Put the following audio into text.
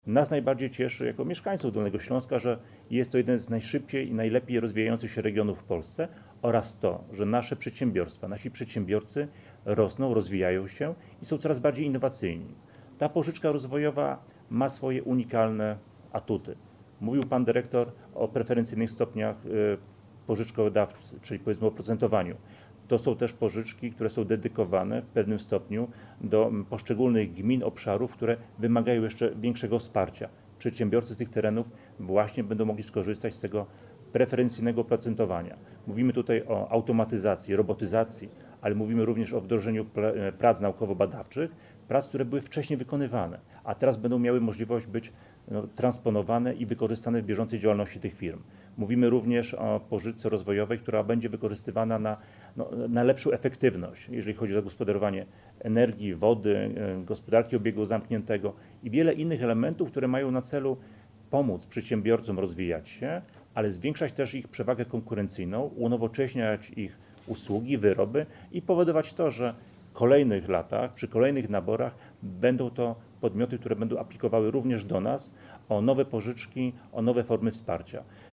Nas najbardziej cieszy jako mieszkańców Dolnego Śląska, że jest to jeden z najszybciej i najlepiej rozwijających się regionów w Polsce oraz to, że nasze przedsiębiorstwa, nasi przedsiębiorcy rosną, rozwijają się i są coraz bardziej innowacyjni. Ta pożyczka rozwojowa ma swoje unikalne atuty. Mówił pan dyrektor o preferencyjnych stopniach pożyczkodawcy, czyli powiedzmy o oprocentowaniu. To są też pożyczki, które są dedykowane w pewnym stopniu do poszczególnych gmin, obszarów, które wymagają jeszcze większego wsparcia. Przedsiębiorcy z tych terenów właśnie będą mogli skorzystać z tego preferencyjnego oprocentowania. Mówimy tutaj o automatyzacji, robotyzacji, ale mówimy również o wdrożeniu prac naukowo-badawczych, prac, które były wcześniej wykonywane, a teraz będą miały możliwość być transponowane i wykorzystane w bieżącej działalności tych firm. Mówimy również o pożyczce rozwojowej, która będzie wykorzystywana na lepszą efektywność, jeżeli chodzi o zagospodarowanie energii, wody, gospodarki obiegu zamkniętego i wiele innych elementów, które mają na celu pomóc przedsiębiorcom rozwijać się, ale zwiększać też ich przewagę konkurencyjną, unowocześniać ich usługi, wyroby i powodować to, że w kolejnych latach, przy kolejnych naborach będą to podmioty, które będą aplikowały również do nas o nowe pożyczki, o nowe formy wsparcia.